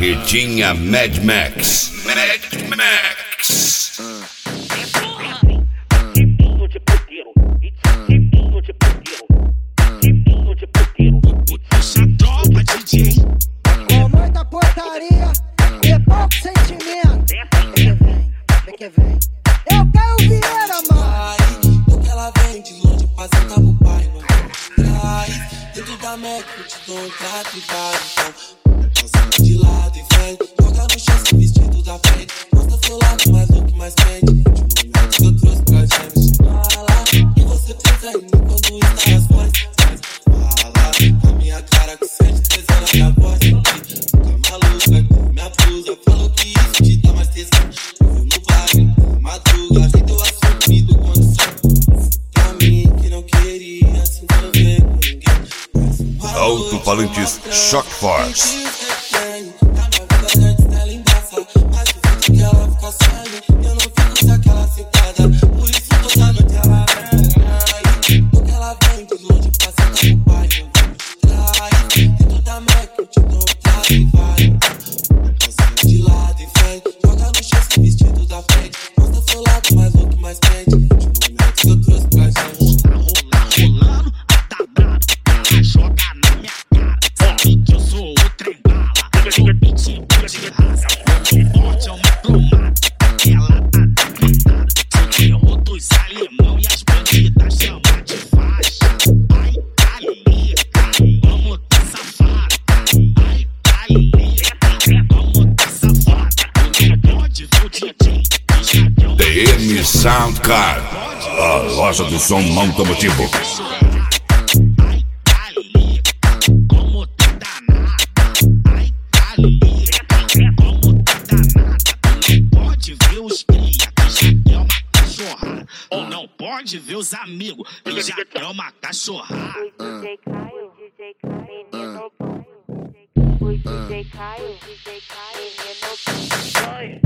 Barretinha Mad Max. Mad Max. Com muita portaria e pouco sentimento. Vem que vem. Eu quero Vieira, mano. Do que ela vem de longe, passando pro pai, mano. Traz, dentro da Mac, eu te dou um trato e vai, então. Passando de lado e frente, joga no chão sem vestido da frente. Mostra seu lado, mais look, mais quente. De momento que eu trouxe pra gente. Fala, e você pensa em mim quando está as vozes. Fala, a minha cara que sente tesão na minha voz. Fica maluca, minha blusa. Falou que isso te dá mais tesão. Eu vou no baile, madruga, sem teu assumido condição. Pra mim que não queria se envolver com ninguém. Alto-falantes Shock Force. DM Soundcard, a loja do som automotivo. Ou não pode ver os amigos, que já quer uma cachorrada. DJ Caio, menino bom. DJ Caio, menino bom.